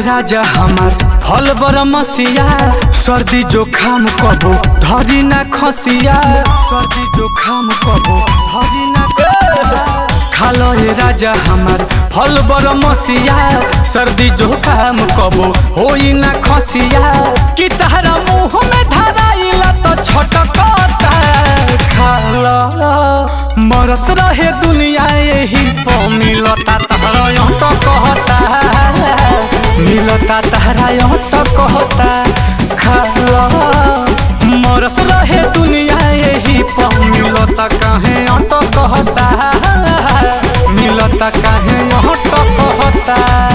राजा हमार फल बरमसिया सर्दी जोखाम कबो धरी ना खसिया सर्दी जोखाम कबो धरी ना खालो ए राजा हमार फल बरमसिया सर्दी जोखाम कबो होई ना खसिया कि तहरा मुंह में धराइला तो छटकता खाला मरत रहे दुनिया यही प मिलता तहरा यंत कहता मिलता तहरा यंत कहता खाला मरत रहे दुनिया यही प मिलता काहे यंत कहता मिलता काहे यंत कहता।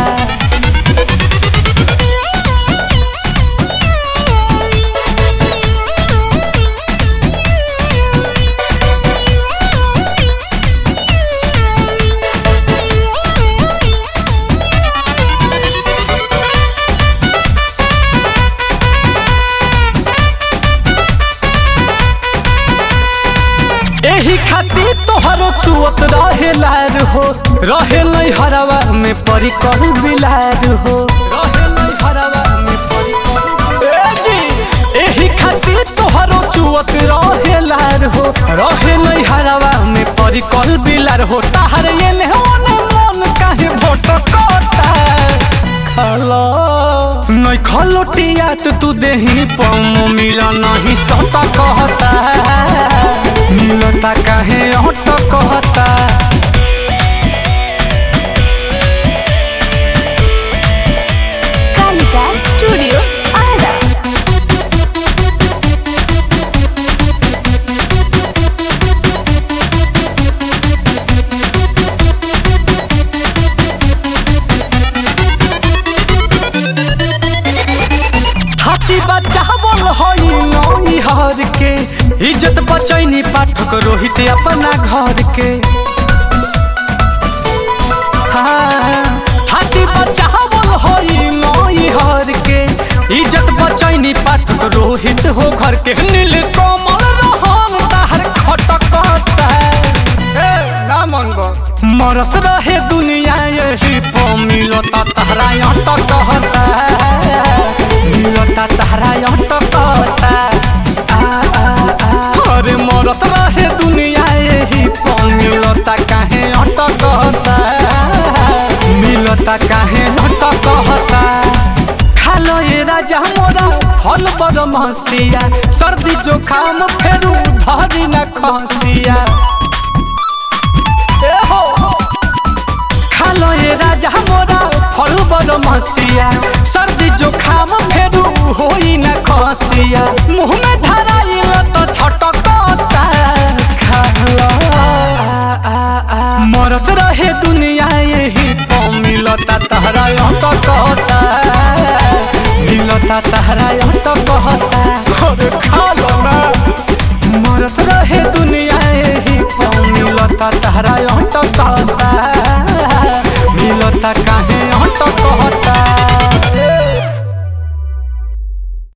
एही खातिर तोहरो चुअत रहे लार हो रहे नहीं हरवा में परी करू बिलार हो रहे नहीं हरवा में परी करू एही खातिर तोहरो चुअत रहे लार हो रहे नहीं हरवा में परी करू बिलार हो ताहर एने ओने मन काहे भटकता खाला नहीं खलोटिया तू देही पम मिला नहीं सता कहता मिलता काहे हट कहता। कालिका स्टूडियो आरा। हाथी बच्चा बोल हई नई हर के इज्जत बचैनी पाठक रोहित अपना घर के हाथी बच्चा बोल हई नई हर के इज्जत बचैनी पाठक रोहित हो घर के नील कमल रहन ताहर खटकता ना मनबो मरत रहे दुनिया यही प मिलता तहरा यंत कहता मिलता तहरा यंत कहता अरे मरत रहे दुनिया यही प मिलता काहे यंत कहता मिलता काहे यंत कहता। खालो ए राजा मोरा फल बरमसिया सर्दी जोखाम फेरू धरी ना खसिया खालो ए राजा मोरा फल बरमसिया सर्दी जोखाम फेरू होई ना खसिया मुंह में धराइल तो छटकता खाला मरत रहे दुनिया यही प मिलता तहरा यंत कहता मिलता तहरा यंत कहता।